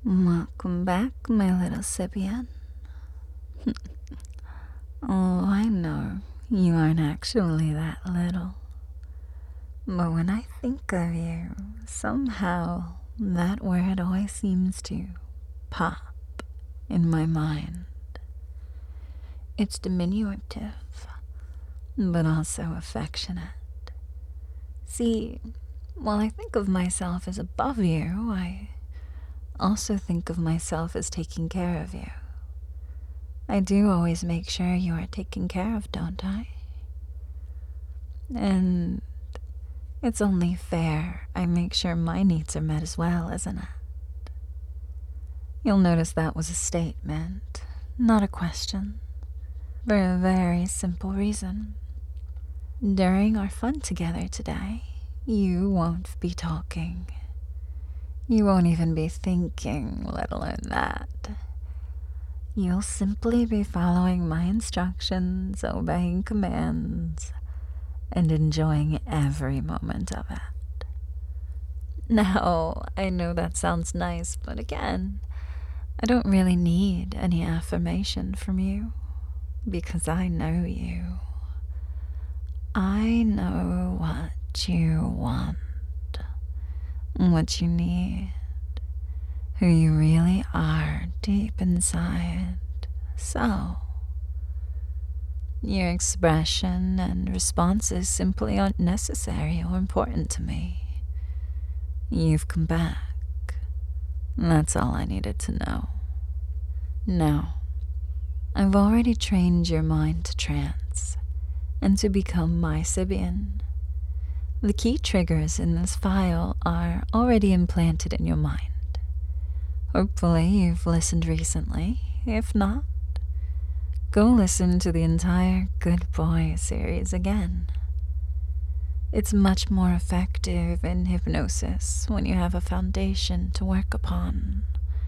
Welcome back, my little Sibian. Oh, I know you aren't actually that little. But when I think of you, somehow that word always seems to pop in my mind. It's diminutive, but also affectionate. See, while I think of myself as above you, I also think of myself as taking care of you. I do always make sure you are taken care of, don't I? And it's only fair I make sure my needs are met as well, isn't it? You'll notice that was a statement, not a question, for a very simple reason. During our fun together today, you won't be talking. You won't even be thinking, let alone that. You'll simply be following my instructions, obeying commands, and enjoying every moment of it. Now, I know that sounds nice, but again, I don't really need any affirmation from you, because I know you. I know what you want, what you need, who you really are deep inside. So, your expression and responses simply aren't necessary or important to me. You've come back. That's all I needed to know. Now, I've already trained your mind to trance and to become my Sibian. The key triggers in this file are already implanted in your mind. Hopefully you've listened recently. If not, go listen to the entire Good Boy series again. It's much more effective in hypnosis when you have a foundation to work upon.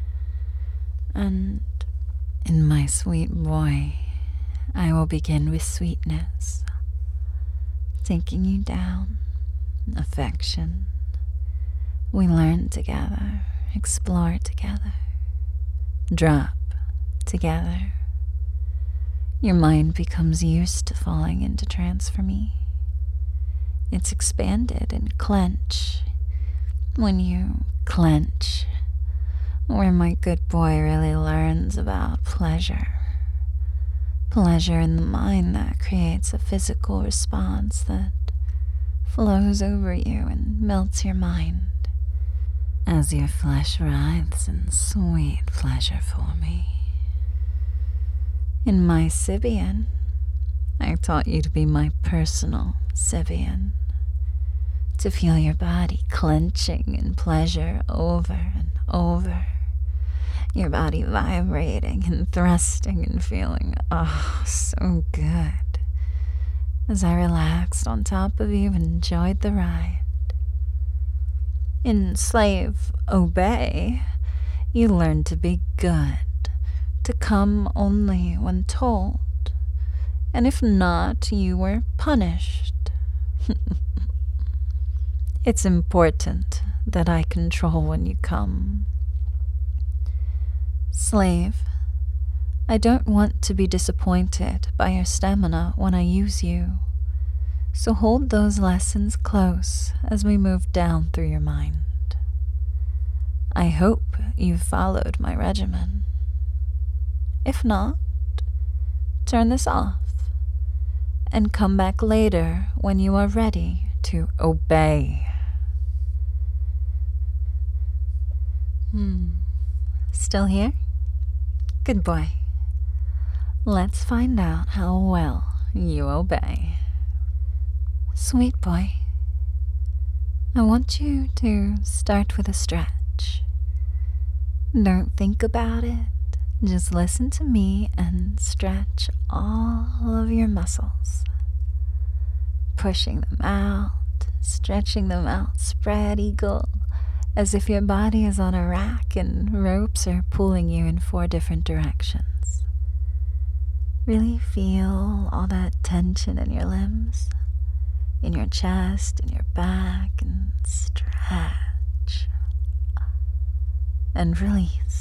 And in my sweet boy, I will begin with sweetness, taking you down, affection. We learn together, explore together, drop together. Your mind becomes used to falling into trance for me. It's expanded and clench. When you clench, where my good boy really learns about pleasure. Pleasure in the mind that creates a physical response that flows over you and melts your mind as your flesh writhes in sweet pleasure for me. In my Sibian, I taught you to be my personal Sibian, to feel your body clenching in pleasure over and over, your body vibrating and thrusting and feeling, so good, as I relaxed on top of you and enjoyed the ride. In Slave Obey, you learned to be good, to come only when told, and if not, you were punished. It's important that I control when you come. Slave, I don't want to be disappointed by your stamina when I use you, so hold those lessons close as we move down through your mind. I hope you've followed my regimen. If not, turn this off and come back later when you are ready to obey. Still here? Good boy. Let's find out how well you obey. Sweet boy, I want you to start with a stretch. Don't think about it. Just listen to me and stretch all of your muscles. Pushing them out, stretching them out, spread eagle, as if your body is on a rack and ropes are pulling you in 4 different directions. Really feel all that tension in your limbs, in your chest, in your back, and stretch. And release.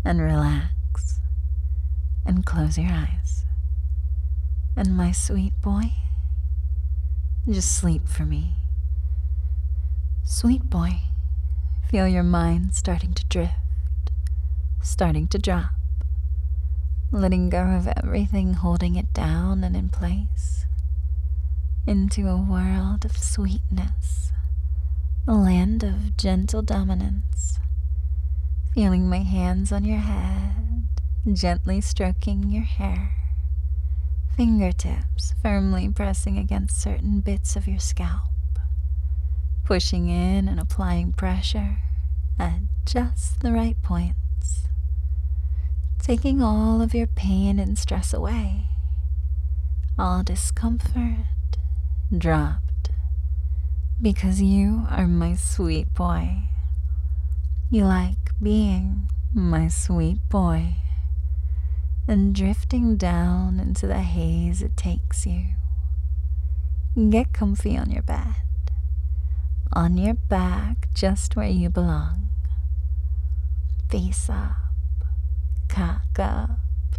and relax and close your eyes. And my sweet boy, just sleep for me. Sweet boy, feel your mind starting to drift, starting to drop, letting go of everything holding it down and in place, into a world of sweetness, a land of gentle dominance, feeling my hands on your head, gently stroking your hair, fingertips firmly pressing against certain bits of your scalp, pushing in and applying pressure at just the right points, taking all of your pain and stress away, all discomfort dropped, because you are my sweet boy. You like being my sweet boy, and drifting down into the haze it takes you. Get comfy on your bed, on your back, just where you belong. Face up, cock up,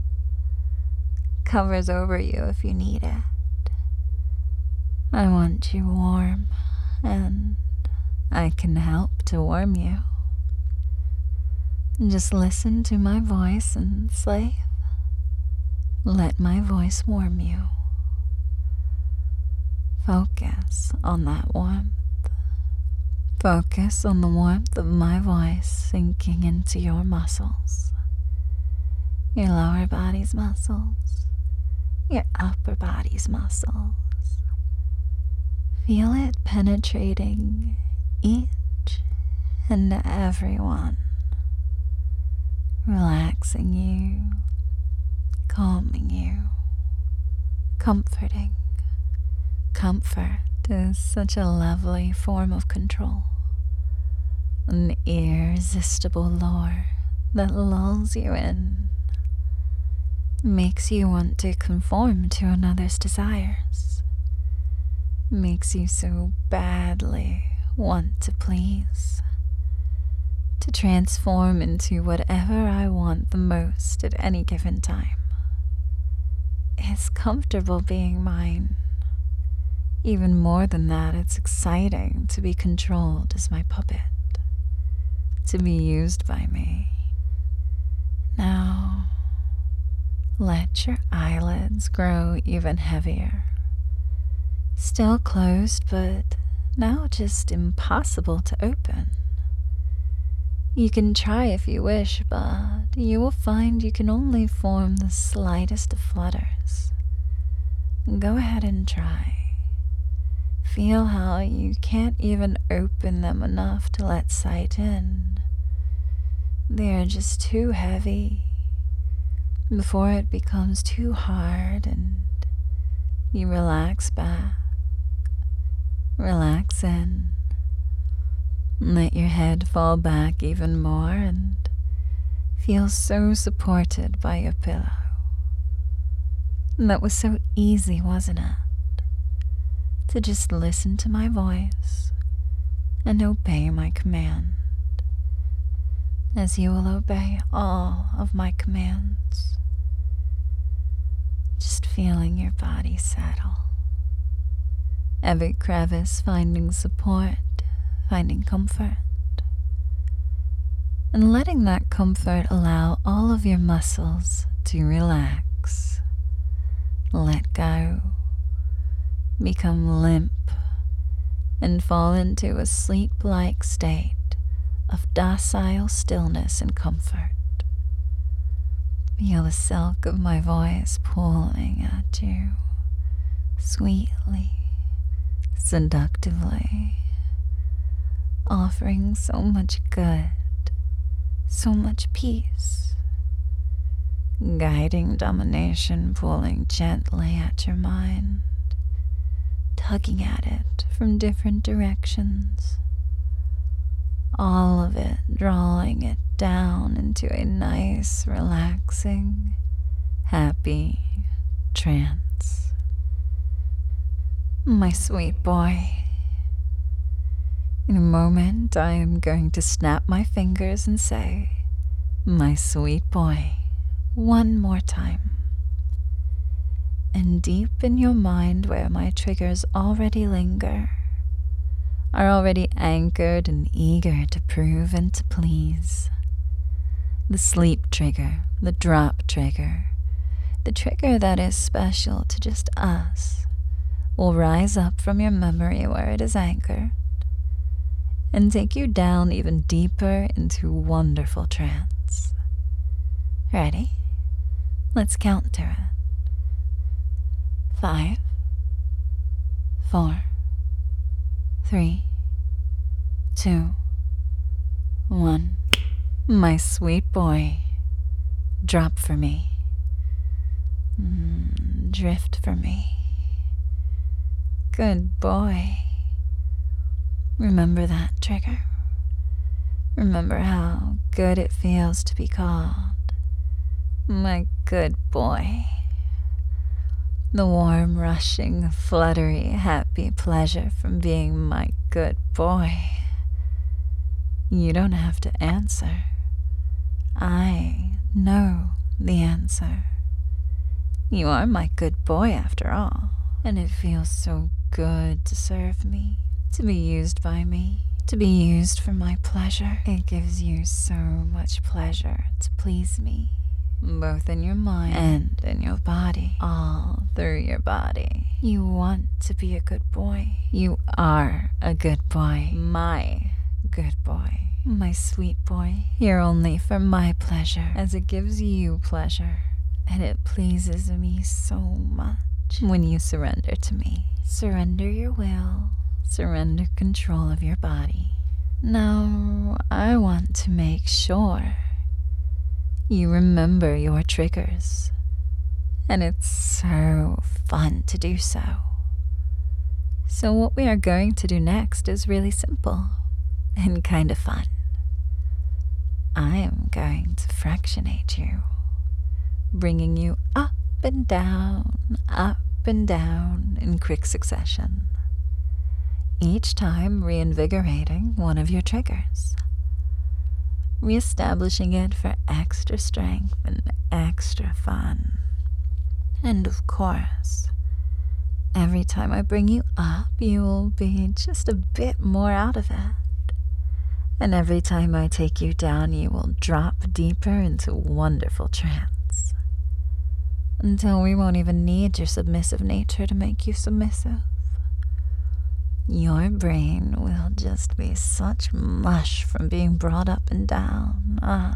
covers over you if you need it. I want you warm, and I can help to warm you. Just listen to my voice and slave. Let my voice warm you. Focus on that warmth. Focus on the warmth of my voice sinking into your muscles, your lower body's muscles, your upper body's muscles. Feel it penetrating each and every one, relaxing you, calming you, comforting. Comfort is such a lovely form of control, an irresistible lure that lulls you in, makes you want to conform to another's desires, makes you so badly want to please, to transform into whatever I want the most at any given time. It's comfortable being mine. Even more than that, it's exciting to be controlled as my puppet, to be used by me. Now, let your eyelids grow even heavier. Still closed, but now just impossible to open. You can try if you wish, but you will find you can only form the slightest of flutters. Go ahead and try. Feel how you can't even open them enough to let sight in. They are just too heavy before it becomes too hard and you relax back, relax in. Let your head fall back even more and feel so supported by your pillow. That was so easy, wasn't it? To just listen to my voice and obey my command, as you will obey all of my commands. Just feeling your body settle, every crevice finding support, finding comfort, and letting that comfort allow all of your muscles to relax, let go, become limp, and fall into a sleep-like state of docile stillness and comfort. Feel the silk of my voice pulling at you, sweetly, seductively, offering so much good, so much peace, guiding domination pulling gently at your mind, tugging at it from different directions, all of it drawing it down into a nice, relaxing, happy trance. My sweet boy, in a moment I am going to snap my fingers and say, My sweet boy, one more time. And deep in your mind where my triggers already linger, are already anchored and eager to prove and to please. The sleep trigger, the drop trigger, the trigger that is special to just us, will rise up from your memory where it is anchored and take you down even deeper into wonderful trance. Ready? Let's count to it. 5, 4, 3, 2, 1. My sweet boy, drop for me. Drift for me. Good boy. Remember that trigger. Remember how good it feels to be called my good boy. The warm, rushing, fluttery, happy pleasure from being my good boy. You don't have to answer. I know the answer. You are my good boy after all, and it feels so good to serve me, to be used by me, to be used for my pleasure. It gives you so much pleasure to please me, both in your mind and in your body, all through your body. You want to be a good boy. You are a good boy, my good boy, my sweet boy. Here only for my pleasure, as it gives you pleasure, and it pleases me so much when you surrender to me. Surrender your will, surrender control of your body. Now, I want to make sure you remember your triggers, and it's so fun to do so. So what we are going to do next is really simple and kind of fun. I am going to fractionate you, bringing you up and down in quick succession, each time reinvigorating one of your triggers, reestablishing it for extra strength and extra fun. And of course, every time I bring you up, you will be just a bit more out of it. And every time I take you down, you will drop deeper into wonderful trance, until we won't even need your submissive nature to make you submissive. Your brain will just be such mush from being brought up and down,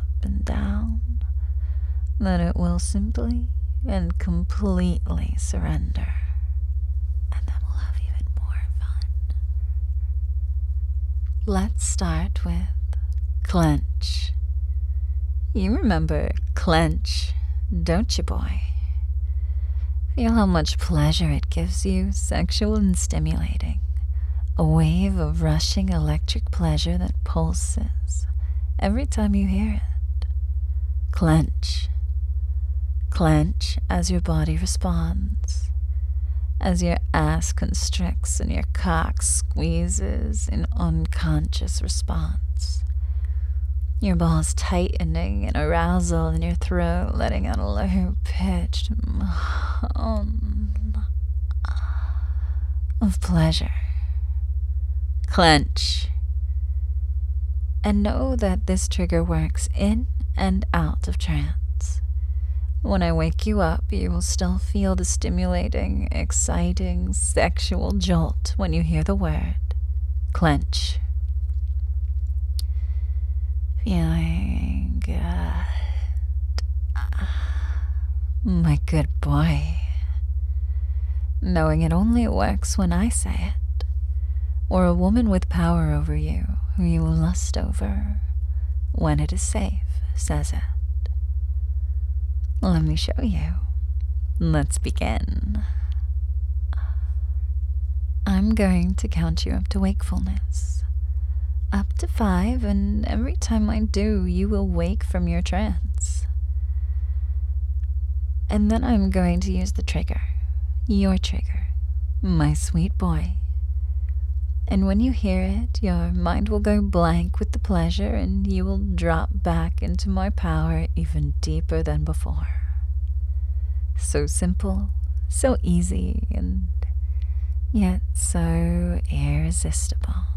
that it will simply and completely surrender. And then we'll have even more fun. Let's start with clench. You remember clench, don't you, boy? Feel how much pleasure it gives you, sexual and stimulating. A wave of rushing electric pleasure that pulses every time you hear it. Clench. Clench as your body responds, as your ass constricts and your cock squeezes in unconscious response. Your balls tightening in arousal in your throat, letting out a low-pitched of pleasure. Clench. And know that this trigger works in and out of trance. When I wake you up, you will still feel the stimulating, exciting, sexual jolt when you hear the word clench. Feeling good. My good boy. Knowing it only works when I say it, or a woman with power over you who you lust over, when it is safe, says it. Let me show you. Let's begin. I'm going to count you up to wakefulness. Up to 5, and every time I do, you will wake from your trance. And then I'm going to use the trigger, your trigger, my sweet boy. And when you hear it, your mind will go blank with the pleasure and you will drop back into my power even deeper than before. So simple, so easy, and yet so irresistible.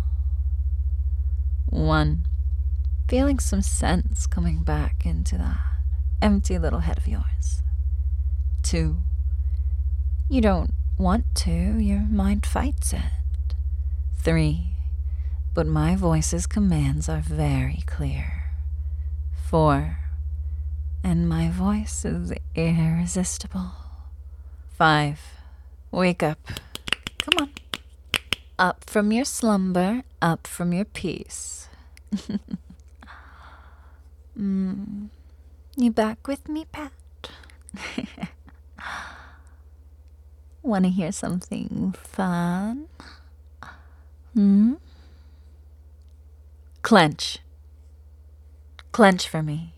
1. Feeling some sense coming back into that empty little head of yours. 2. You don't want to, your mind fights it. 3. But my voice's commands are very clear. 4. And my voice is irresistible. 5. Wake up. Come on. Up from your slumber, up from your peace. You back with me, Pat? Want to hear something fun? Clench. Clench for me.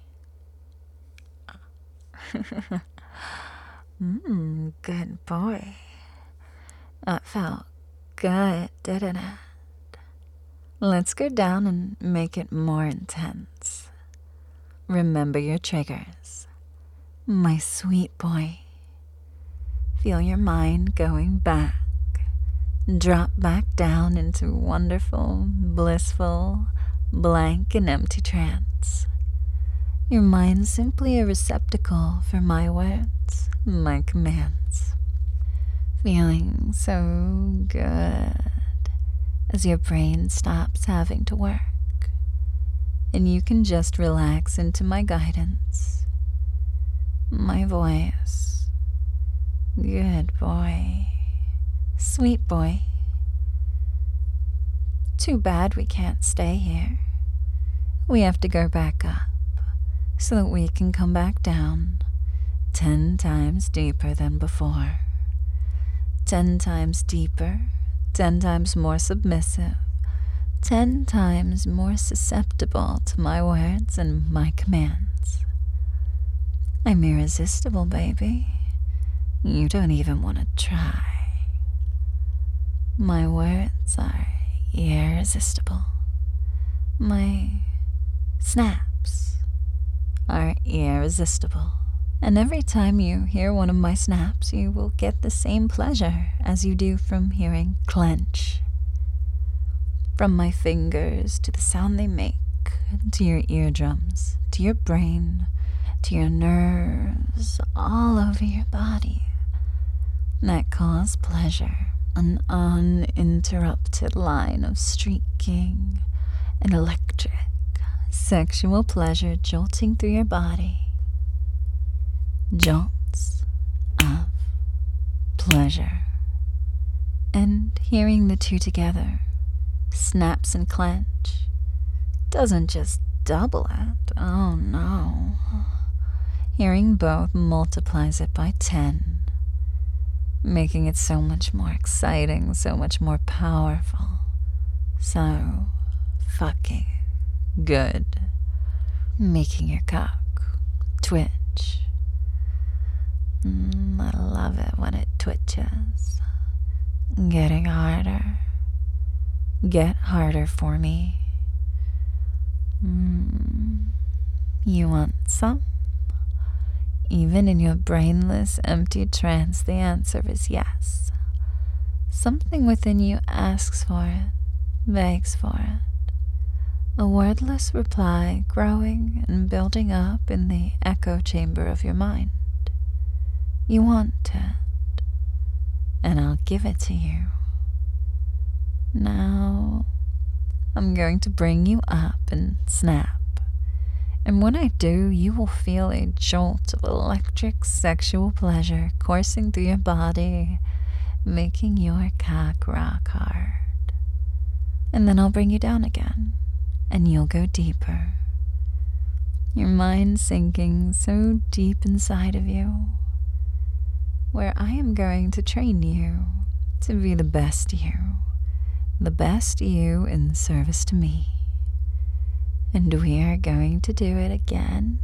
Good boy. That felt good, didn't it? Let's go down and make it more intense. Remember your triggers. My sweet boy. Feel your mind going back. Drop back down into wonderful, blissful, blank and empty trance. Your mind's simply a receptacle for my words, my commands. Feeling so good as your brain stops having to work and you can just relax into my guidance, my voice. Good boy. Sweet boy. Too bad we can't stay here. We have to go back up so that we can come back down 10 times deeper than before. 10 times deeper, 10 times more submissive, 10 times more susceptible to my words and my commands. I'm irresistible, baby. You don't even want to try. My words are irresistible. My snaps are irresistible. And every time you hear one of my snaps, you will get the same pleasure as you do from hearing clench. From my fingers to the sound they make, to your eardrums, to your brain, to your nerves, all over your body, that cause pleasure. An uninterrupted line of streaking and electric sexual pleasure jolting through your body. Jolts of pleasure. And hearing the two together, snaps and clench, doesn't just double it. Oh no. Hearing both multiplies it by 10. Making it so much more exciting, so much more powerful, so fucking good. Making your cock twitch. I love it when it twitches. Getting harder. Get harder for me. You want some? Even in your brainless, empty trance, the answer is yes. Something within you asks for it, begs for it. A wordless reply growing and building up in the echo chamber of your mind. You want it, and I'll give it to you. Now, I'm going to bring you up and snap. And when I do, you will feel a jolt of electric sexual pleasure coursing through your body, making your cock rock hard. And then I'll bring you down again, and you'll go deeper. Your mind sinking so deep inside of you, where I am going to train you to be the best you in service to me. And we are going to do it again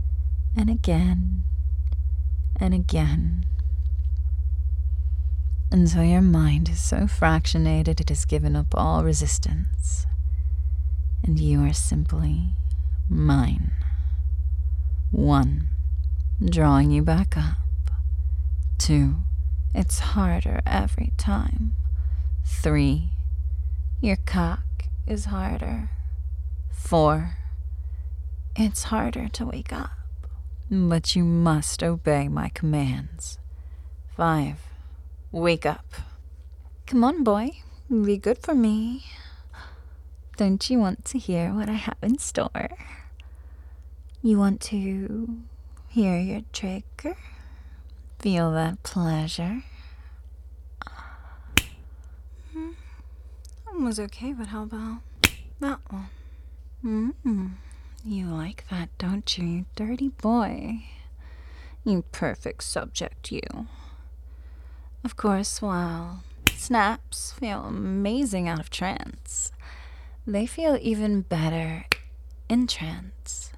and again and again. until your mind is so fractionated it has given up all resistance, and you are simply mine. 1, drawing you back up. 2, it's harder every time. 3, your cock is harder. 4, it's harder to wake up, but you must obey my commands. 5, wake up. Come on, boy, be good for me. Don't you want to hear what I have in store? You want to hear your trigger? Feel that pleasure? That was okay, but how about that one? You like that, don't you, you dirty boy? You perfect subject, you. Of course, while snaps feel amazing out of trance, they feel even better in trance.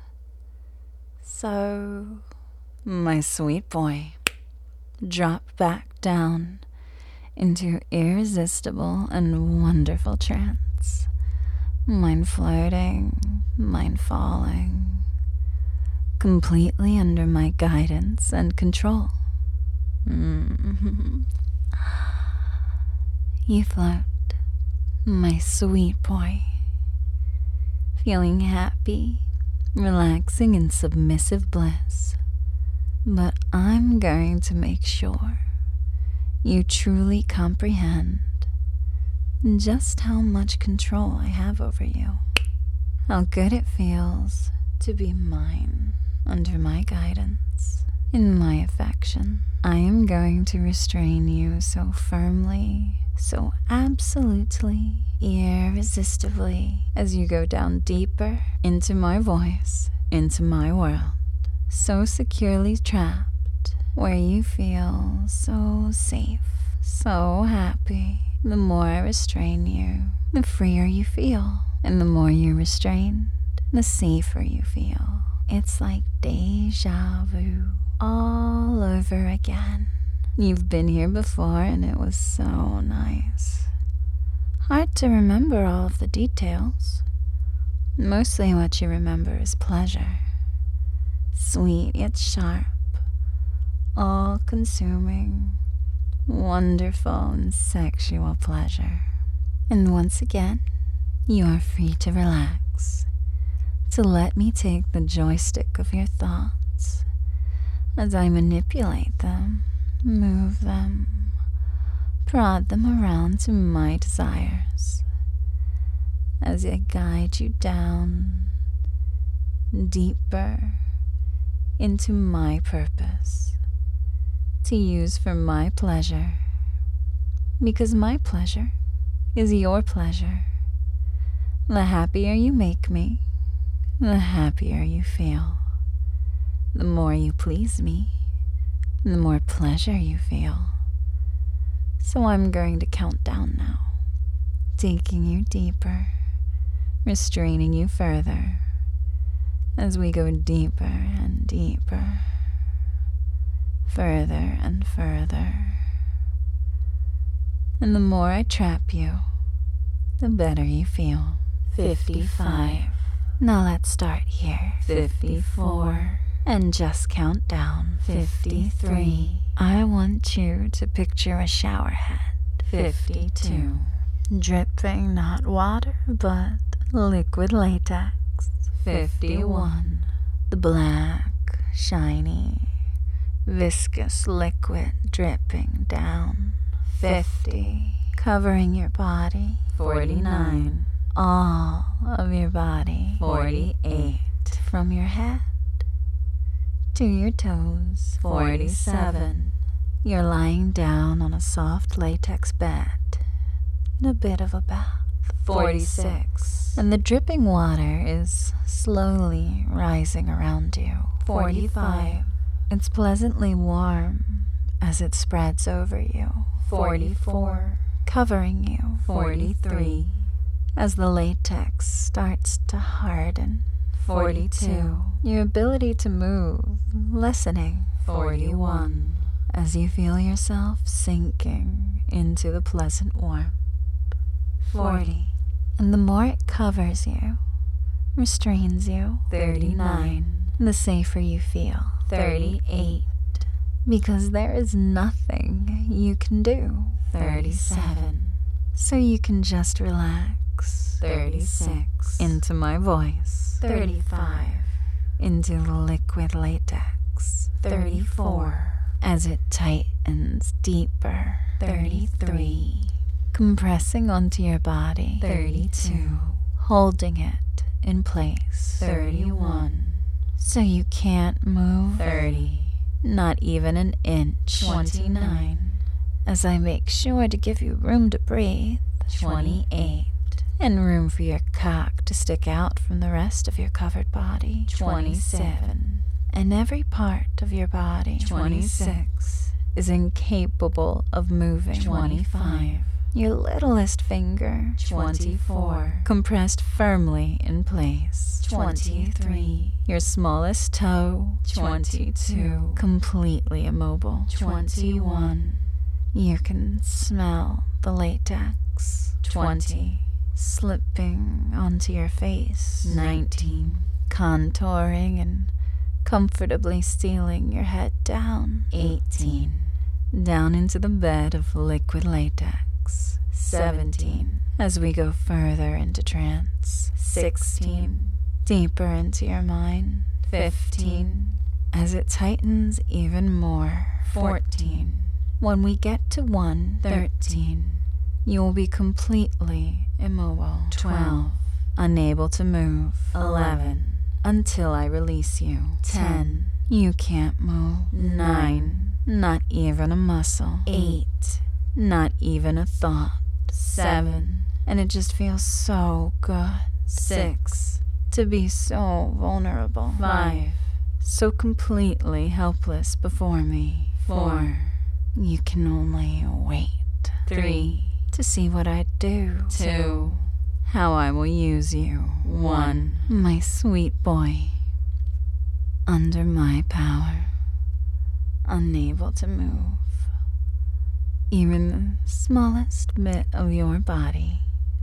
So, my sweet boy, drop back down into irresistible and wonderful trance. Mind floating, mind falling, completely under my guidance and control. You float, my sweet boy, feeling happy, relaxing in submissive bliss. But I'm going to make sure you truly comprehend just how much control I have over you. How good it feels to be mine, under my guidance, in my affection. I am going to restrain you so firmly, so absolutely, irresistibly, as you go down deeper into my voice, into my world, so securely trapped, where you feel so safe, so happy. The more I restrain you, the freer you feel. And the more you're restrained, the safer you feel. It's like deja vu all over again. You've been here before and it was so nice. Hard to remember all of the details. Mostly what you remember is pleasure. Sweet yet sharp, all-consuming, wonderful and sexual pleasure. And once again, you are free to relax, to let me take the joystick of your thoughts as I manipulate them, move them, prod them around to my desires, as I guide you down deeper into my purpose, to use for my pleasure, because my pleasure is your pleasure. The happier you make me, the happier you feel. The more you please me, the more pleasure you feel. So I'm going to count down now, taking you deeper, restraining you further, as we go deeper and deeper, further and further. And the more I trap you, the better you feel. 55. Now let's start here. 54. And just count down. 53. I want you to picture a shower head. 52. Dripping not water, but liquid latex. 51. The black, shiny, viscous liquid dripping down. 50. Covering your body. 49. All of your body. 48. From your head to your toes. 47. You're lying down on a soft latex bed in a bit of a bath. 46. And the dripping water is slowly rising around you. 45. It's pleasantly warm as it spreads over you. 44. Covering you. 43. As the latex starts to harden. 42. Your ability to move lessening. 41. as you feel yourself sinking into the pleasant warmth. 40. And the more it covers you, restrains you. 39. The safer you feel. 38. Because there is nothing you can do. 37. So you can just relax. 36. Into my voice. 35. Into the liquid latex. 34. As it tightens deeper. 33. Compressing onto your body. 32. Holding it in place. 31. So you can't move. 30. Not even an inch. 29. As I make sure to give you room to breathe. 28. And room for your cock to stick out from the rest of your covered body. 27. And every part of your body. 26. Is incapable of moving. 25. Your littlest finger. 24. Compressed firmly in place. 23. Your smallest toe. 22. Completely immobile. 21. You can smell the latex. 20. Slipping onto your face. 19. Contouring and comfortably stealing your head down. 18. Down into the bed of liquid latex. 17. As we go further into trance. 16. Deeper into your mind. 15. As it tightens even more. 14. When we get to 1. 13. You will be completely immobile. 12. Unable to move. 11. Until I release you. 10. You can't move. 9. Not even a muscle. 8. Not even a thought. 7. And it just feels so good. 6. To be so vulnerable. 5. So completely helpless before me. 4. You can only wait. 3. To see what I'd do. 2. How I will use you. 1. My sweet boy. Under my power. Unable to move. Even the smallest bit of your body.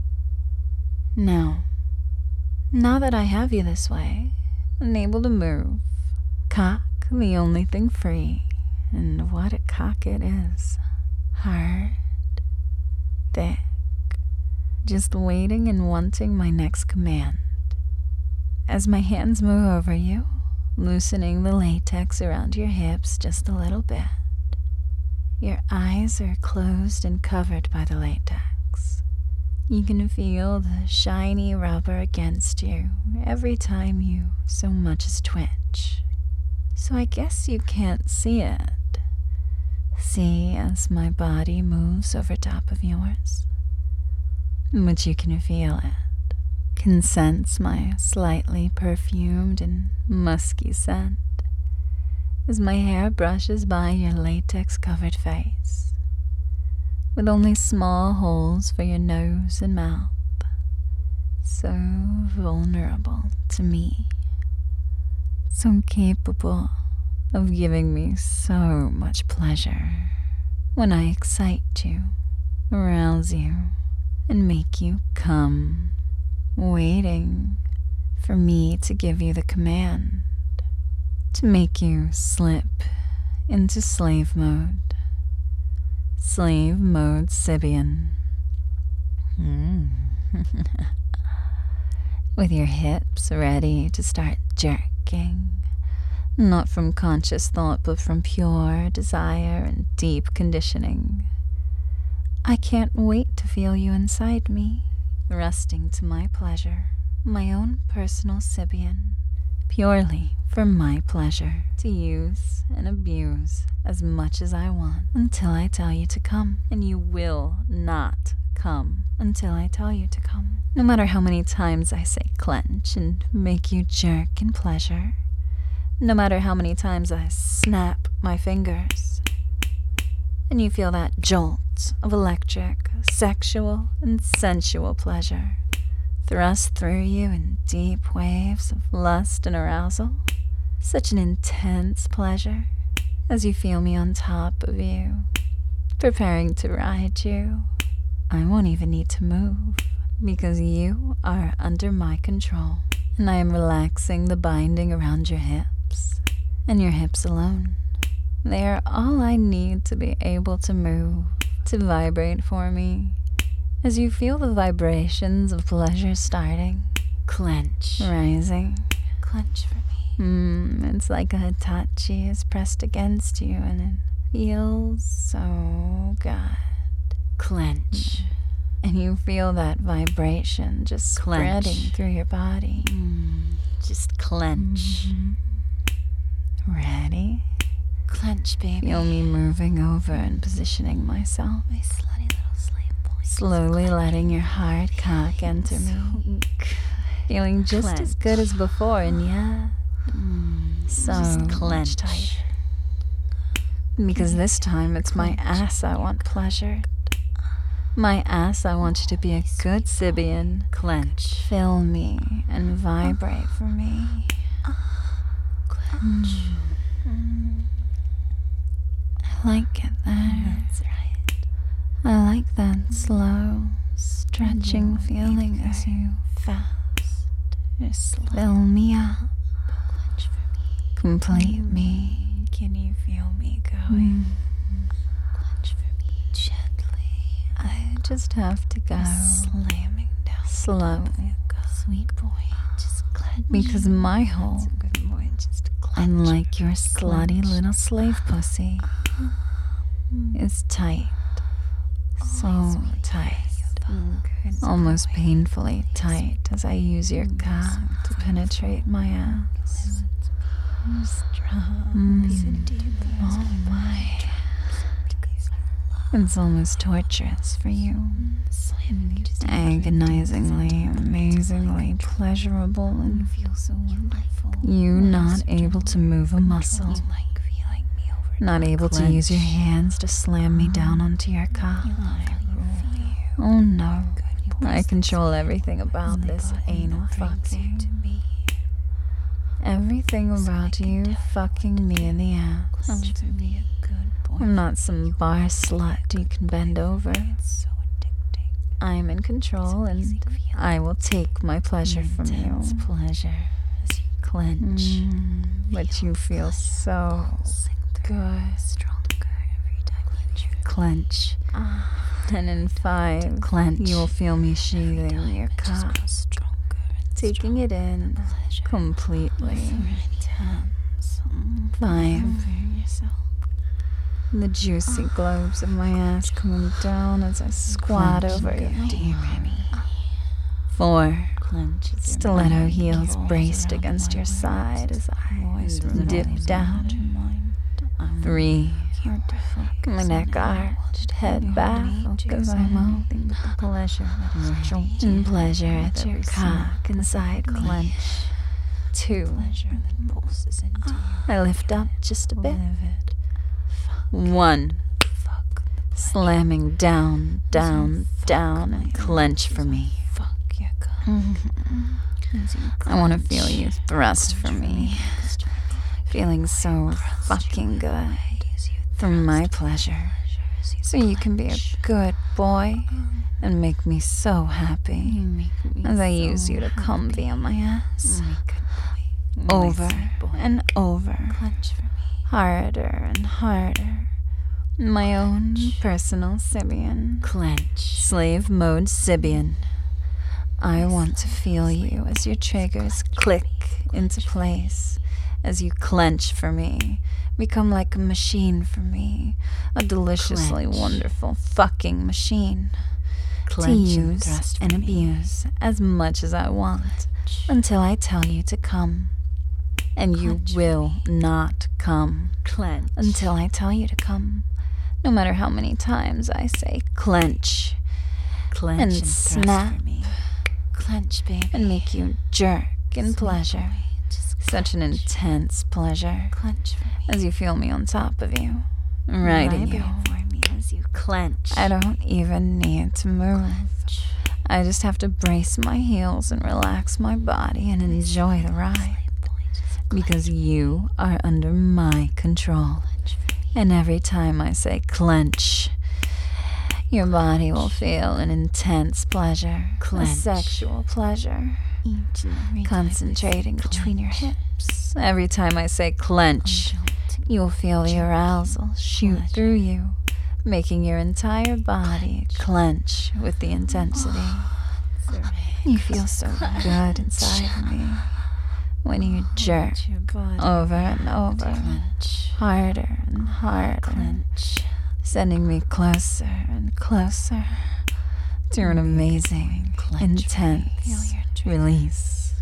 Now that I have you this way, unable to move, cock the only thing free, and what a cock it is. Hard, thick, just waiting and wanting my next command. As my hands move over you, loosening the latex around your hips just a little bit. Your eyes are closed and covered by the latex. You can feel the shiny rubber against you every time you so much as twitch. So I guess you can't see it. See as my body moves over top of yours. But you can feel it. Can sense my slightly perfumed and musky scent as my hair brushes by your latex-covered face, with only small holes for your nose and mouth, so vulnerable to me, so capable of giving me so much pleasure when I excite you, arouse you, and make you come, waiting for me to give you the command, to make you slip into slave mode. Slave mode Sybian. With your hips ready to start jerking, not from conscious thought but from pure desire and deep conditioning. I can't wait to feel you inside me, resting to my pleasure, my own personal Sybian, purely for my pleasure, to use and abuse as much as I want until I tell you to come, and you will not come until I tell you to come. No matter how many times I say clench and make you jerk in pleasure, no matter how many times I snap my fingers, and you feel that jolt of electric, sexual, and sensual pleasure thrust through you in deep waves of lust and arousal. Such an intense pleasure As you feel me on top of you, preparing to ride you, I won't even need to move because you are under my control. And I am relaxing the binding around your hips, and your hips alone. They are all I need to be able to move, to vibrate for me. As you feel the vibrations of pleasure starting, clench, rising, clench for me. It's like a Hitachi is pressed against you and it feels so good. Clench. And you feel that vibration just spreading through your body. Just clench. Ready? Clench, baby. Feel me moving over and positioning myself. My slutty little slave boy. Slowly letting your hard cock enter me. Feeling just as good as before, and yet so much tighter. Because this time it's my ass I want pleasured. My ass, I want you to be a good Sibian. Clench. Fill me and vibrate for me. Clench. I like it there. That's right. I like that slow, stretching feeling as you fill me up. Clench for me. Complete me. Can you feel me going? Clench for me. Gently. I just have to go. Slamming down. Slowly. Sweet boy. Just clench. Because my hole, good boy, just unlike your slutty little slave pussy, is tight. So tight. Almost painfully tight as I use your cock to penetrate my ass. Oh my. It's almost torturous for you. Agonizingly, amazingly pleasurable, and you not able to move a muscle. Not able to use your hands to slam me down onto your cock. Oh no. I control everything about this anal fucking. Everything about you fucking me in the ass. I'm not some bar slut you can bend over. I'm in control and I will take my pleasure from you. Pleasure as you clench. But you feel so good. Clench. And in 5, clench. You will feel me sheathing your cock, taking it in completely. 5. The juicy globes of my ass coming down as I squat over you. 4. Stiletto heels braced against your side as I dip down. 3. My neck arched, head back, because I'm hoping with the pleasure and pleasure at your cock inside clench. 2. I lift up just a bit. 1. Slamming down, down, down, and clench for me. I want to feel you thrust for me, feeling so fucking good from my pleasure, so you can be a good boy and make me so happy as I use you to come via my ass. Over and over, harder and harder. My own personal Sibian. Clench. Slave mode Sibian. I want to feel you as your triggers click into place, as you clench for me, become like a machine for me, a deliciously wonderful fucking machine, to use and abuse as much as I want, until I tell you to come. And you will not come until I tell you to come, no matter how many times I say clench and snap, clench, baby, and make you jerk in pleasure. Such an intense pleasure as you feel me on top of you, riding you. As you clench. I don't even need to move. I just have to brace my heels and relax my body and enjoy the ride, because you are under my control. And every time I say clench, your body will feel an intense pleasure, a sexual pleasure, concentrating between your hips. Every time I say clench, you'll feel the arousal shoot through you, making your entire body clench with the intensity. You feel so good inside of me when you jerk over and over, harder and harder, sending me closer and closer to an amazing, intense release.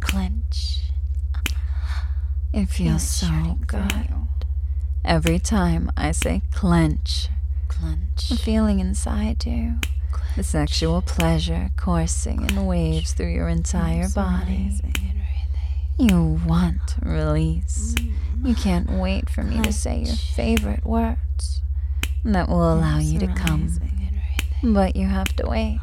It feels so good. Every time I say clench, the feeling inside you, the sexual pleasure coursing in waves through your entire body. You want release. You can't wait for me to say your favorite words that will allow you to come. But you have to wait.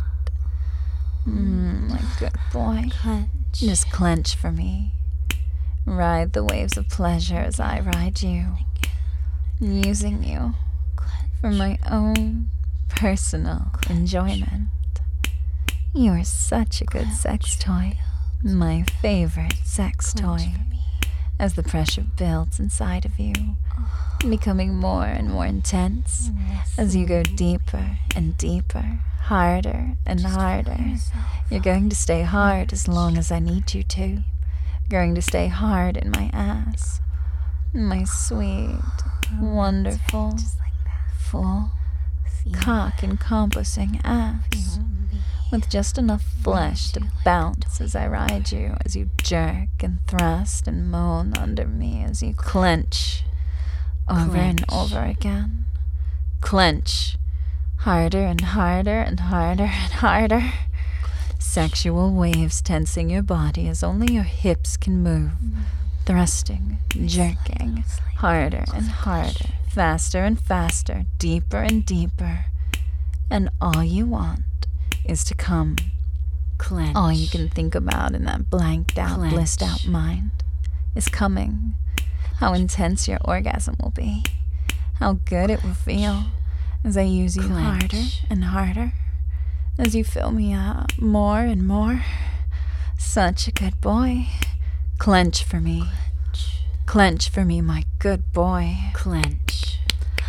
My good boy. Just clench for me. Ride the waves of pleasure as I ride you, using you for my own personal enjoyment. You are such a good sex toy. My favorite sex toy. As the pressure builds inside of you, becoming more and more intense as you go deeper and deeper, harder and harder. You're going to stay hard as long as I need you to. Going to stay hard in my ass. My sweet, wonderful, full, cock-encompassing ass. With just enough flesh to bounce as I ride you, as you jerk and thrust and moan under me, as you clench over and over again. Clench harder and harder and harder and harder. Sexual waves tensing your body as only your hips can move. Thrusting, jerking, harder and harder, faster and faster, deeper and deeper. And all you want is to come. Clench. All you can think about in that blanked out, blissed out mind is coming. How intense your orgasm will be. How good it will feel as I use you harder and harder. As you fill me up more and more. Such a good boy. Clench for me. Clench for me, my good boy. Clench.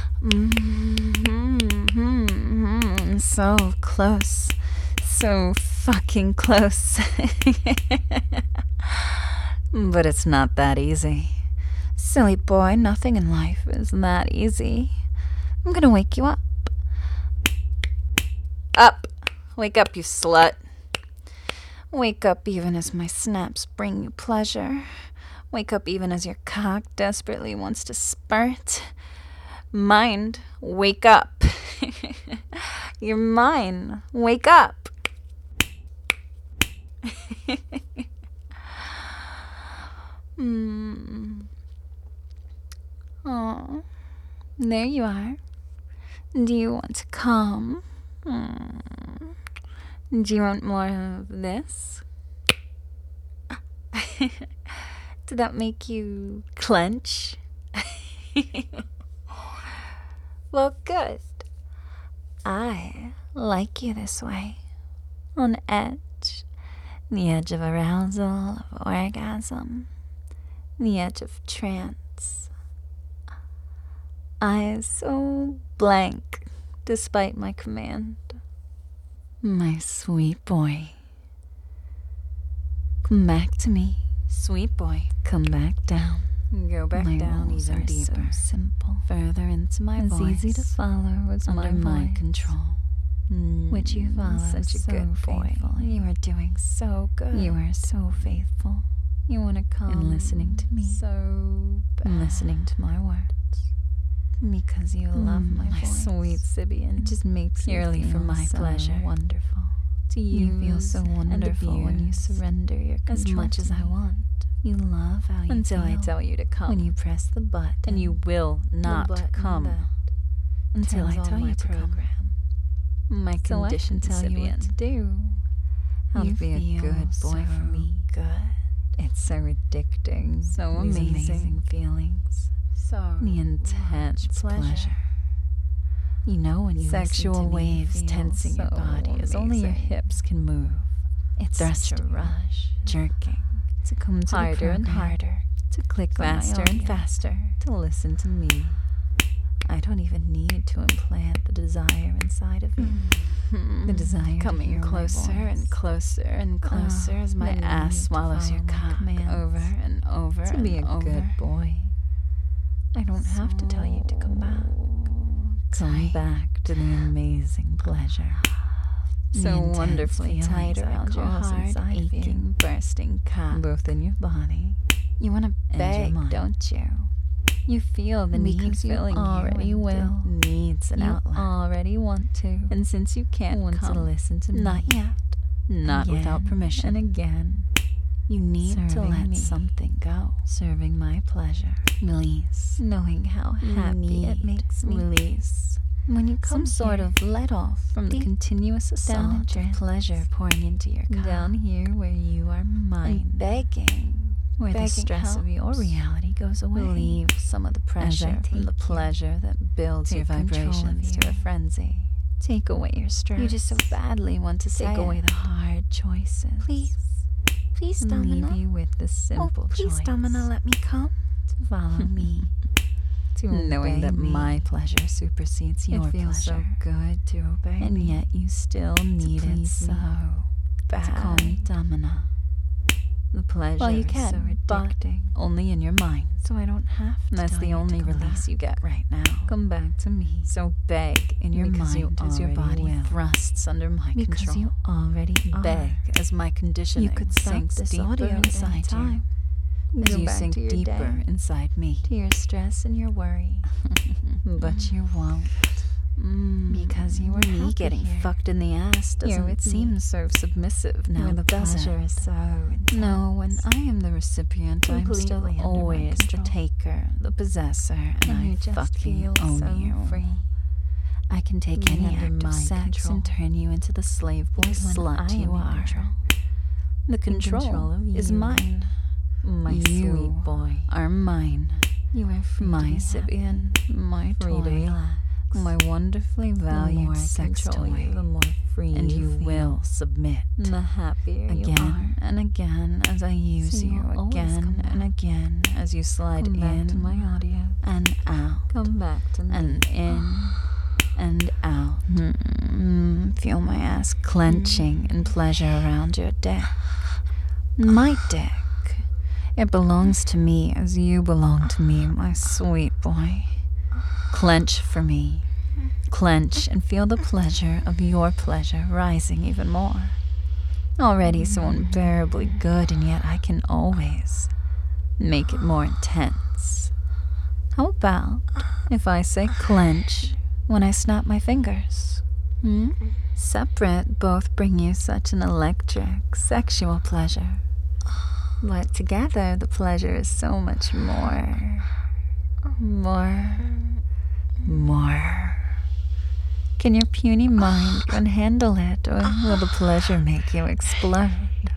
So close. So fucking close. But it's not that easy. Silly boy, nothing in life is that easy. I'm gonna wake you up. Up! Wake up, you slut. Wake up even as my snaps bring you pleasure. Wake up even as your cock desperately wants to spurt. Mind, wake up. You're mine. Wake up. Oh, there you are. Do you want to come? Do you want more of this? Did that make you clench? Well, good. I like you this way. On edge. The edge of arousal, of orgasm. The edge of trance. Eyes so blank, despite my command. My sweet boy. Come back to me. Sweet boy. Come back down. Go back down even deeper. So simple. Further into my voice. As easy to follow as under my control. Which you follow. Such a good boy. You are doing so good. You are so faithful. You want to come and listening to me. So bad. And listening to my words. Because you love my voice. Sweet Sibian. It just makes purely for my pleasure. Wonderful. To you feel so wonderful when you surrender your control as much as I want. You love how you until feel I tell you to come. When you press the button, and you will not come until I tell you to come. My condition tell you what to do. How to be a good boy for me. Good. It's so addicting. So amazing feelings. the intense pleasure. You know when you sexual waves tensing your body as only your hips can move. It's such a rush, jerking, to come to harder and harder, to click faster and faster, to listen to me. I don't even need to implant the desire inside of you. The desire coming closer and closer and closer as my ass swallows your cock over and over to be a good boy. I don't have to tell you to come back. Come back to the amazing pleasure. So wonderfully tight around your hard, aching, bursting cock, both in your body. You want to beg, don't you? You feel the need filling already you will. Needs an outlet. You already want to. And since you can't want to listen to me, not yet, not again, without permission, and again, you need to let something go. Serving my pleasure. Release. Knowing how happy it makes me. Release. When you come sort of let off from the continuous assault of pleasure pouring into your cup. Down here where you are mine. And begging. Where the stress of your reality goes away. Relieve some of the pressure from the pleasure that builds your vibrations to a frenzy. Take away your stress. You just so badly want to take away the hard choices. Please, Domina. Leave you with the simple choice. Please, Domina, let me come. To follow me. To knowing that my pleasure supersedes your pleasure. It feels so good to obey and me. Yet you still need it so bad. To call me Domina. The pleasure you can, is so addicting, only in your mind. So I don't have to. And that's the only release you get right now. Come back to me. So beg in your mind as your body thrusts under my control. Because you already are. Beg as my conditioning sinks deeper inside you. As you sink deeper inside me. To your stress and your worry. But you won't. Because you were me getting fucked in the ass doesn't seem so submissive now. The pleasure is so intense. No, when I am the recipient, I'm still always the taker, the possessor, and I fucking own you. Free. I can take any act of sex and turn you into the slave boy slut you are. The control is mine. My sweet boy are mine. You are free, my Sibian, my toy. My wonderfully valued sex toy, the more free and you will submit. The happier you are. And again as I use you again and again as you slide in to my audio and out. Come back to me. And in and out. Feel my ass clenching in pleasure around your dick. My dick. It belongs to me as you belong to me, my sweet boy. Clench for me. Clench and feel the pleasure of your pleasure rising even more. Already so unbearably good, and yet I can always make it more intense. How about if I say clench when I snap my fingers? Separate, both bring you such an electric, sexual pleasure. But together, the pleasure is so much more. Can your puny mind even handle it, or will the pleasure make you explode?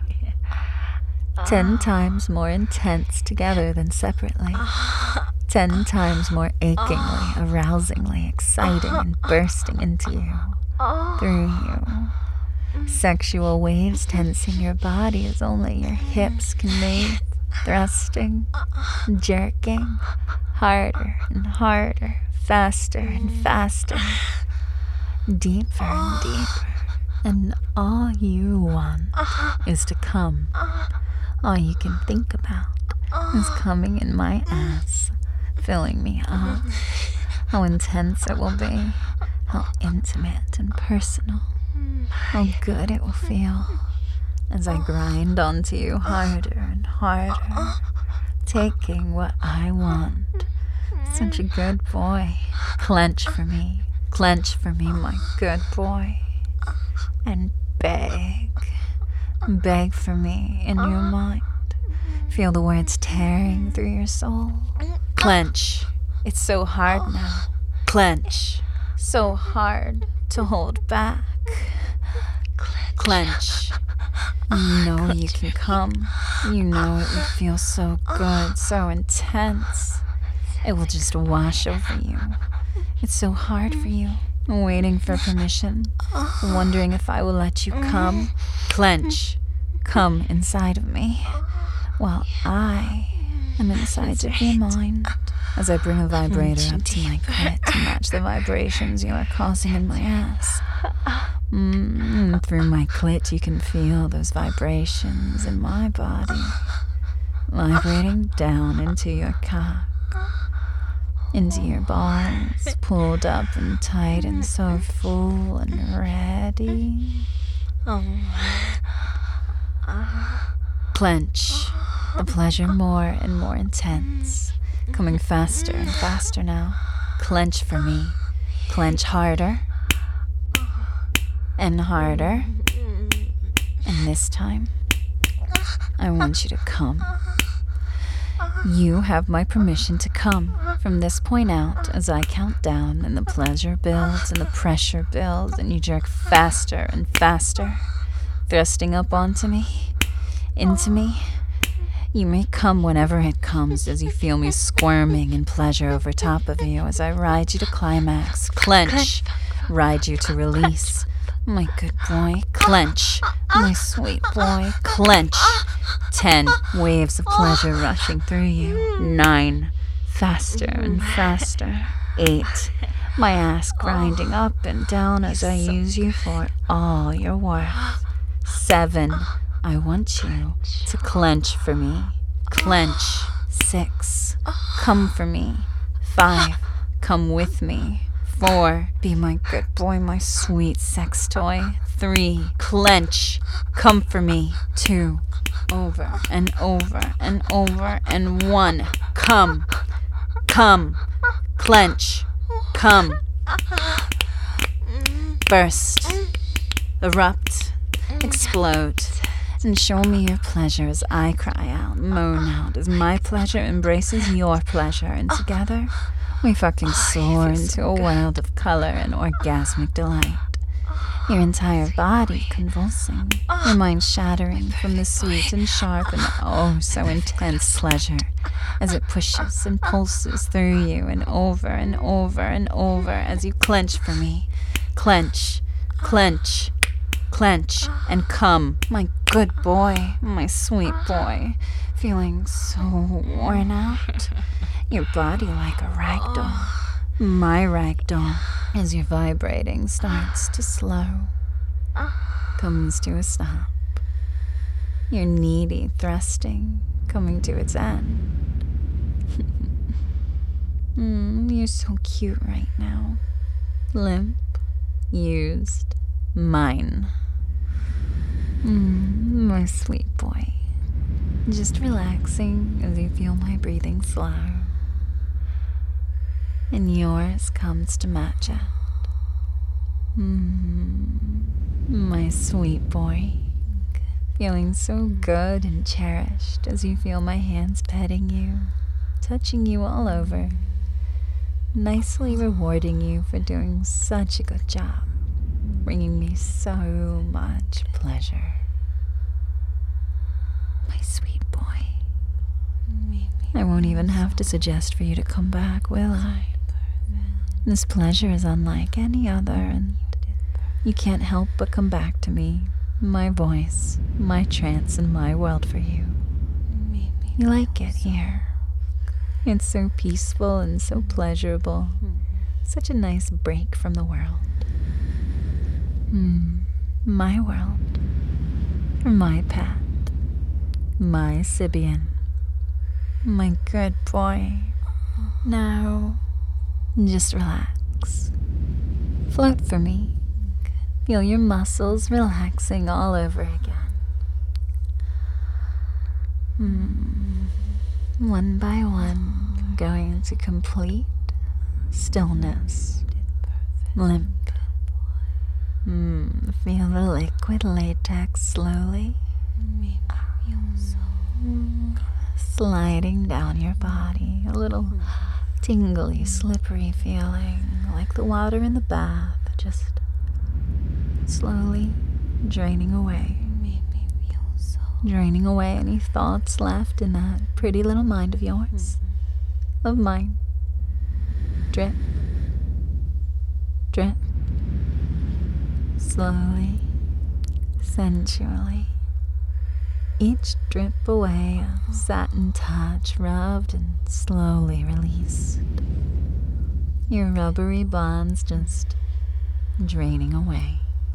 10 times more intense together than separately. 10 times more achingly, arousingly, exciting, and bursting into you, through you. Sexual waves tensing your body as only your hips can move, thrusting, jerking, harder and harder, faster and faster, deeper and deeper. And all you want is to come. All you can think about is coming in my ass, filling me up. How intense it will be, how intimate and personal. How good it will feel as I grind onto you harder and harder, taking what I want. Such a good boy. Clench for me, my good boy. And beg for me in your mind. Feel the words tearing through your soul. Clench. It's so hard now. Clench. So hard to hold back. Clench. You know you can come. You know it would feel so good, so intense. It will just wash over you. It's so hard for you, waiting for permission, wondering if I will let you come. Clench. Come inside of me, while I am inside of your mind. As I bring a vibrator up to my clit to match the vibrations you are causing in my ass. Through my clit, you can feel those vibrations in my body, vibrating down into your cock, into your balls, pulled up and tight and so full and ready. Clench, the pleasure more and more intense, coming faster and faster now. Clench for me. Clench harder and harder. And this time, I want you to come. You have my permission to come from this point out as I count down, and the pleasure builds and the pressure builds, and you jerk faster and faster, thrusting up onto me, into me. You may come whenever it comes as you feel me squirming in pleasure over top of you as I ride you to climax. Clench. Ride you to release. My good boy. Clench. My sweet boy. Clench. 10 waves of pleasure rushing through you. 9. Faster and faster. 8. My ass grinding up and down as I use you for all you're worth. 7. I want you to clench for me. Clench. 6. Come for me. 5. Come with me. 4. Be my good boy, my sweet sex toy. 3. Clench. Come for me. 2. Over and over and over. And 1. Come. Come. Clench. Come. Burst. Erupt. Explode. And show me your pleasure as I cry out, moan out, as my pleasure embraces your pleasure, and together we fucking soar into a world of color and orgasmic delight. Your entire body convulsing, your mind shattering from the sweet and sharp and oh so intense pleasure as it pushes and pulses through you and over and over and over as you clench for me. Clench, clench, clench, and come, my good boy, my sweet boy, feeling so worn out. Your body like a ragdoll. My ragdoll, as your vibrating starts to slow, comes to a stop. Your needy thrusting coming to its end. You're so cute right now. Limp, used, mine. My sweet boy. Just relaxing as you feel my breathing slow. And yours comes to match it. My sweet boy. Feeling so good and cherished as you feel my hands petting you, touching you all over, nicely rewarding you for doing such a good job, bringing me so much pleasure. My sweet boy. I won't even have to suggest for you to come back, will I? This pleasure is unlike any other, and you can't help but come back to me, my voice, my trance, and my world for you. You like it here. It's so peaceful and so pleasurable. Such a nice break from the world. My world. For my pet. My Sibian. My good boy. Now, just relax. Float for me. Feel your muscles relaxing all over again. One by one, going into complete stillness. Limp. Feel the liquid latex slowly sliding down your body. A little tingly, slippery feeling, like the water in the bath, just slowly draining away. Draining away any thoughts left in that pretty little mind of yours, of mine, Drip, drip, slowly, sensually. Each drip away of satin touch rubbed and slowly released. Your rubbery bonds just draining away.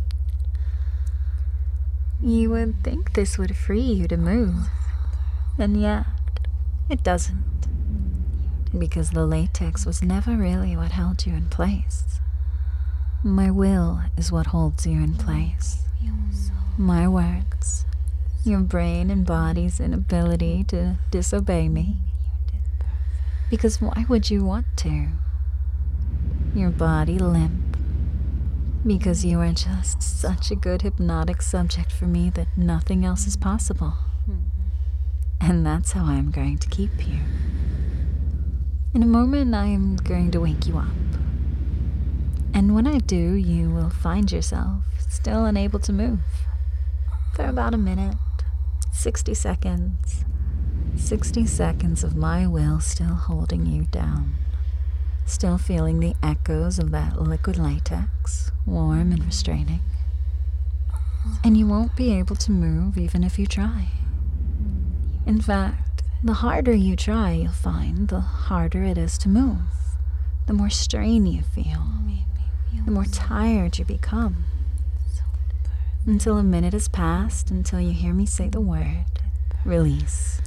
You would think this would free you to move, and yet it doesn't. Because the latex was never really what held you in place. My will is what holds you in place. My words, your brain and body's inability to disobey me. Because why would you want to? Your body limp. Because you are just such a good hypnotic subject for me that nothing else is possible. And that's how I'm going to keep you. In a moment, I am going to wake you up. And when I do, you will find yourself still unable to move. For about a minute, 60 seconds. 60 seconds of my will still holding you down. Still feeling the echoes of that liquid latex, warm and restraining. And you won't be able to move even if you try. In fact, the harder you try, you'll find, the harder it is to move. The more strain you feel, the more tired you become. Until a minute has passed, until you hear me say the word, release.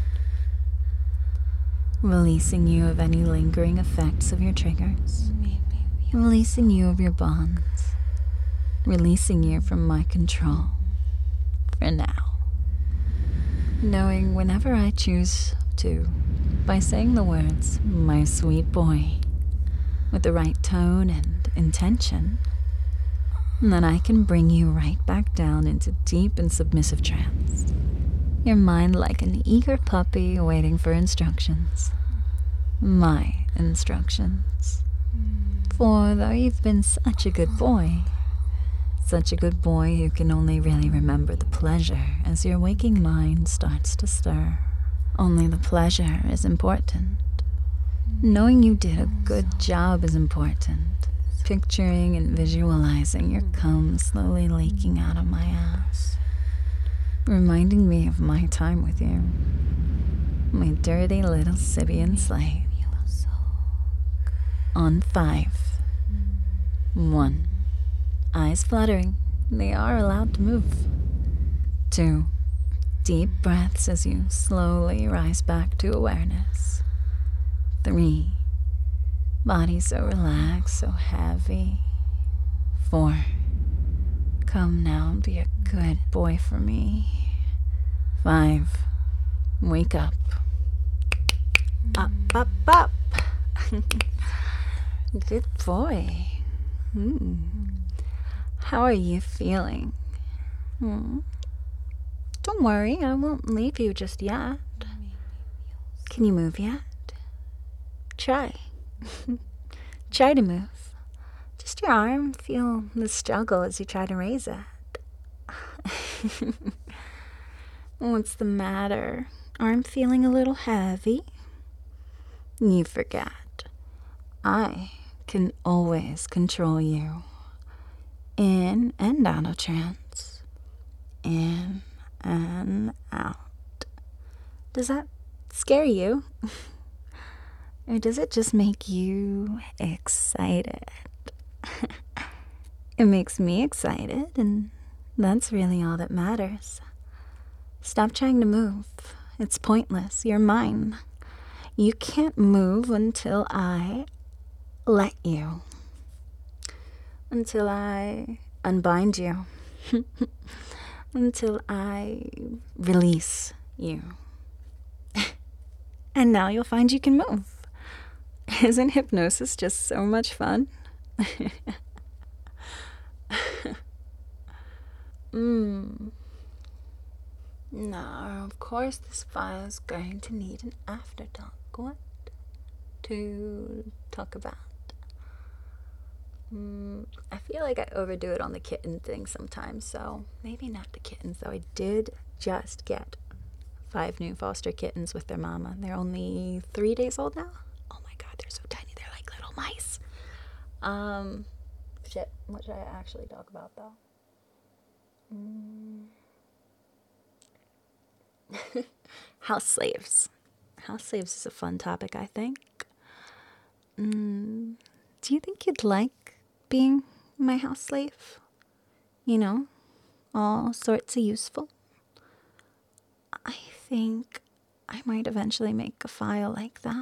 Releasing you of any lingering effects of your triggers. Releasing you of your bonds. Releasing you from my control. For now. Knowing whenever I choose to, by saying the words, my sweet boy, with the right tone and intention, then I can bring you right back down into deep and submissive trance. Your mind like an eager puppy waiting for instructions. My instructions. For though you've been such a good boy who can only really remember the pleasure as your waking mind starts to stir. Only the pleasure is important. Knowing you did a good job is important. Picturing and visualizing your cum slowly leaking out of my ass. Reminding me of my time with you. My dirty little Sibian slave. On 5. 1. Eyes fluttering. They are allowed to move. 2. Deep breaths as you slowly rise back to awareness. 3. Body so relaxed, so heavy. 4. Come now and be a good boy for me. 5. Wake up. Up, up, up. Good boy. How are you feeling? Don't worry, I won't leave you just yet. Can you move yet? Try. Try to move. Just your arm. Feel the struggle as you try to raise it. What's the matter? Arm feeling a little heavy? You forget. I can always control you. In and out of trance. In and out. Does that scare you? Or does it just make you excited? It makes me excited, and that's really all that matters. Stop trying to move. It's pointless. You're mine. You can't move until I let you. Until I unbind you. Until I release you. And now you'll find you can move. Isn't hypnosis just so much fun? Now, of course, this file is going to need an after talk. What to talk about? I feel like I overdo it on the kitten thing sometimes, so maybe not the kittens, though I did just get 5 new foster kittens with their mama. They're only 3 days old now. Oh my god, they're so tiny. They're like little mice. Um, Shit, what should I actually talk about though? House slaves. House slaves is a fun topic, I think. Do you think you'd like being my house slave? You know, all sorts of useful. I think I might eventually make a file like that.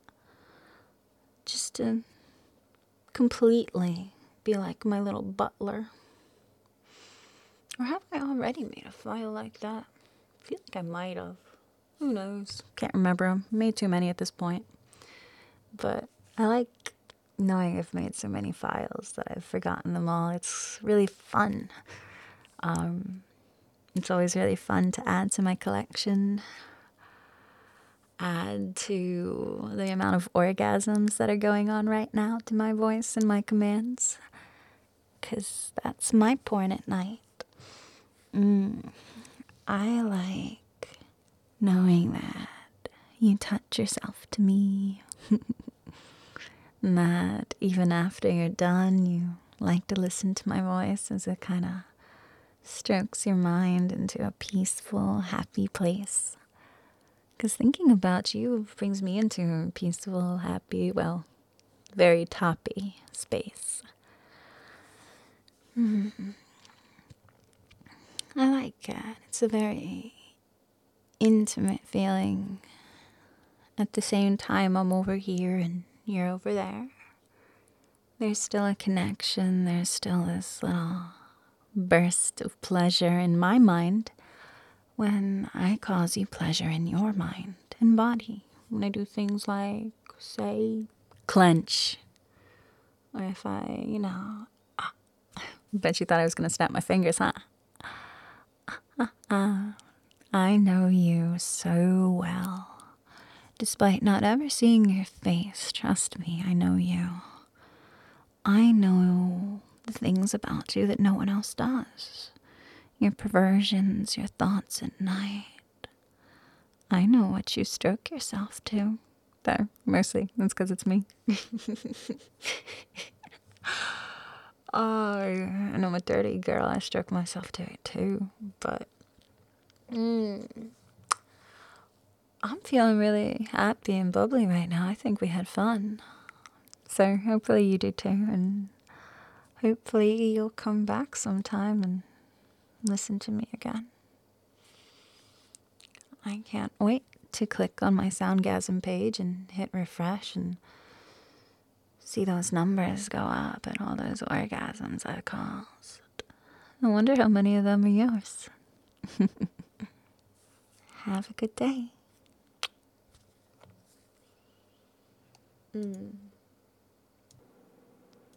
Just to completely be like my little butler. Or have I already made a file like that? I feel like I might have. Who knows? Can't remember. I made too many at this point. But I like knowing I've made so many files that I've forgotten them all. It's really fun. It's always really fun to add to my collection, add to the amount of orgasms that are going on right now to my voice and my commands. Because that's my porn at night. I like knowing that you touch yourself to me. And that even after you're done, you like to listen to my voice as it kind of strokes your mind into a peaceful, happy place. Because thinking about you brings me into a peaceful, happy, well, very toppy space. I like it. It's a very intimate feeling. At the same time, I'm over here and you're over there. There's still a connection. There's still this little burst of pleasure in my mind when I cause you pleasure in your mind and body. When I do things like, say, clench. Or if I, bet you thought I was going to snap my fingers, huh? I know you so well. Despite not ever seeing your face, trust me, I know you. I know the things about you that no one else does. Your perversions, your thoughts at night. I know what you stroke yourself to. There, mercy, that's because it's me. Oh, and I'm a dirty girl. I stroke myself to it too. But I'm feeling really happy and bubbly right now. I think we had fun. So hopefully you do too. And hopefully you'll come back sometime and listen to me again. I can't wait to click on my Soundgasm page and hit refresh and see those numbers go up and all those orgasms I caused. I wonder how many of them are yours. Have a good day.